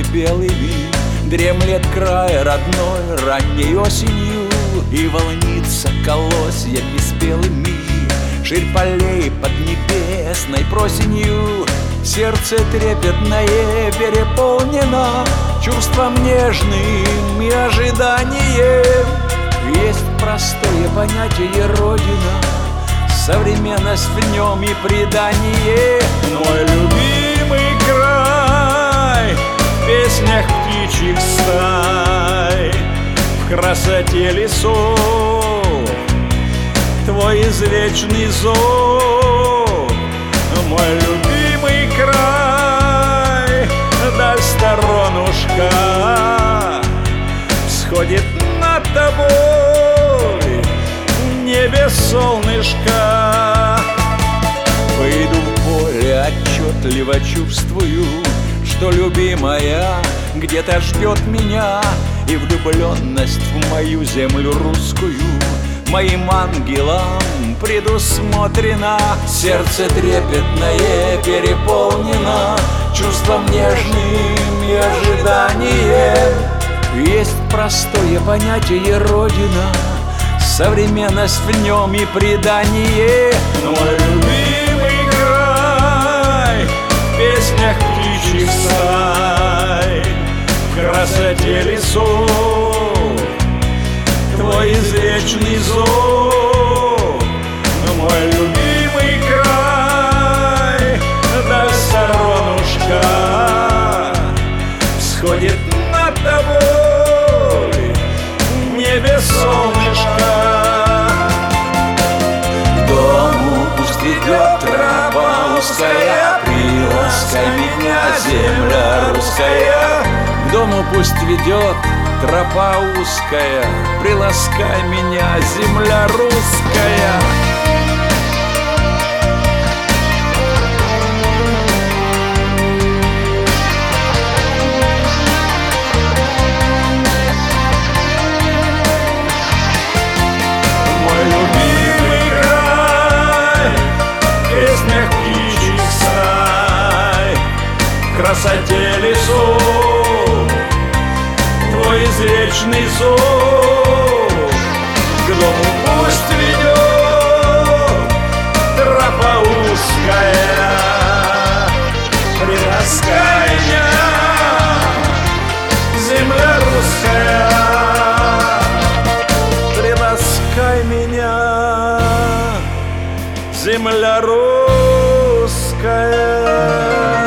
снегами белыми дремлет край родной ранней осенью, и волнится колосьями спелыми ширь полей под небесной просенью. Сердце трепетное переполнено чувством нежным и ожиданием. Есть простое понятие Родина, современность в нем и предание. Мой любимый край в песнях птичьих стай, в красоте лесов, твой извечный зов. Мой любимый край, даль сторонушка всходит над тобой, в небе солнышко. Выйду в поле, отчетливо чувствую, что любимая где-то ждет меня, и влюбленность в мою землю русскую моим ангелам предусмотрена. Сердце трепетное переполнено чувством нежным и ожиданием. Есть простое понятие Родина, современность в нем и предание. Мой любимый край в песнях птичьих стай, в красоте лесов, твой извечный зов. Мой любимый край, даль сторонушка всходит над тобой, в небе солнышко. К дому пусть ведет тропа узкая, приласкай меня, земля русская. К дому пусть ведет тропа узкая, приласкай меня, земля русская. Мой любимый край в песнях птичьих стай, в красоте лесов, твой извечный зов. К дому пусть ведет тропа узкая, приласкай меня, земля русская. Приласкай меня, земля русская.